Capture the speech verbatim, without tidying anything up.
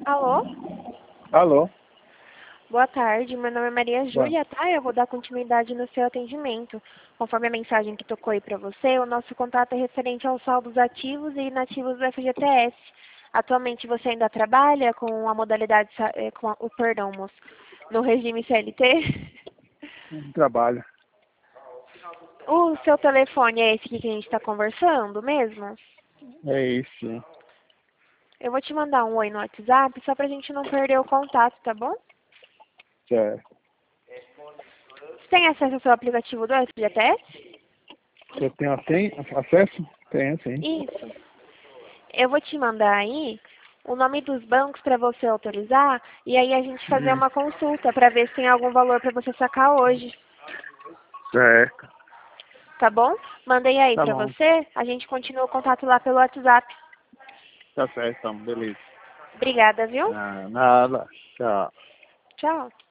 Alô? Alô? Boa tarde, meu nome é Maria Boa. Júlia, tá? Eu vou dar continuidade no seu atendimento. Conforme a mensagem que tocou aí para você, o nosso contato é referente aos saldos ativos e inativos do F G T S. Atualmente você ainda trabalha com a modalidade, sa- eh, com a, o perdão, moço, no regime C L T? Um trabalho. O seu telefone é esse aqui que a gente está conversando mesmo? É isso. Eu vou te mandar um oi no WhatsApp só pra gente não perder o contato, tá bom? Certo. Você tem acesso ao seu aplicativo do F G T S? Você tem assim, acesso? Tenho, sim. Isso. Eu vou te mandar aí o nome dos bancos para você autorizar e aí a gente fazer Hum. uma consulta para ver se tem algum valor para você sacar hoje, Certo. tá bom? Mandei aí Tá para bom. você, a gente continua o contato lá pelo WhatsApp. Tá certo, então. Beleza. Obrigada, viu? Ah, nada. Tchau. Tchau.